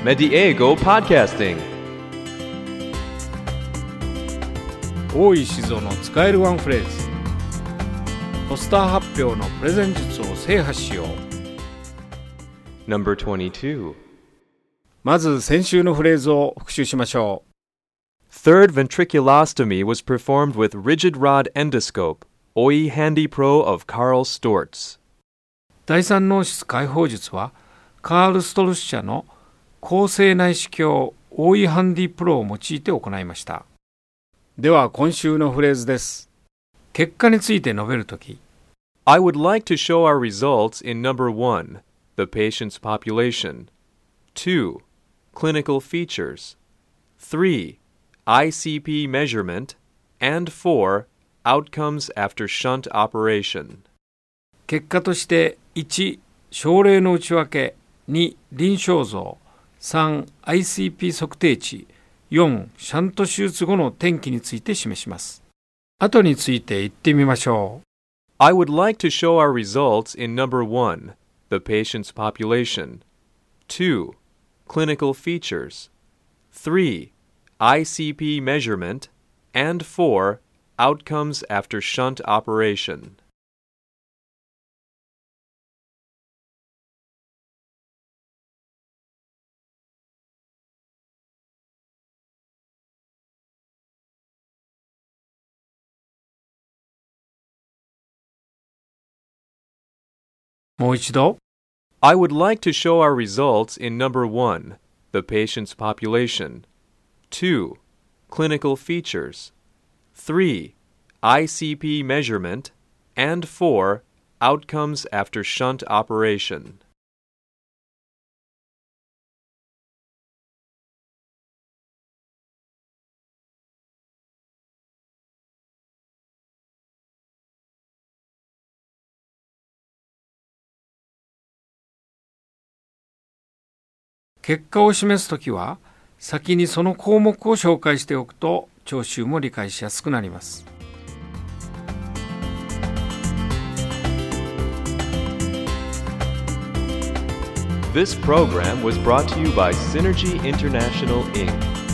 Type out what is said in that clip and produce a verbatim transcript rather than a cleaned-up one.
Mediego Podcasting. 大井静雄の使えるワンフレーズ。ポスター発表のプレゼン術を制覇しよう。 Number twenty-two. まず先週のフレーズを復習しましょう。 Third ventriculostomy was performed with rigid rod endoscope, O E Handy Pro of Karl Storz. 第三脳室解放術はカール・ストルス社の高性内視鏡 オーイー ハンディプロを用いて行いました。では今週のフレーズです。結果について述べるとき、 I would like to show our results in number one, the patient's population, two, clinical features, three, I C P measurement, and four, outcomes after shunt operation. 結果としていち、症例の内訳、に、臨床像、さん、アイシーピー 測定値、よん、シャント手術後の転機について示します。後について言ってみましょう。 I would like to show our results in number one, the patient's population, two, clinical features, three, I C P measurement, and four, outcomes after shunt operation. もう一度。 I would like to show our results in number one, the patient's population, two, clinical features, three, I C P measurement, and four, outcomes after shunt operation. 結果を示すときは、先にその項目を紹介しておくと、聴衆も理解しやすくなります。 This program was brought to you by Synergy International, Incorporated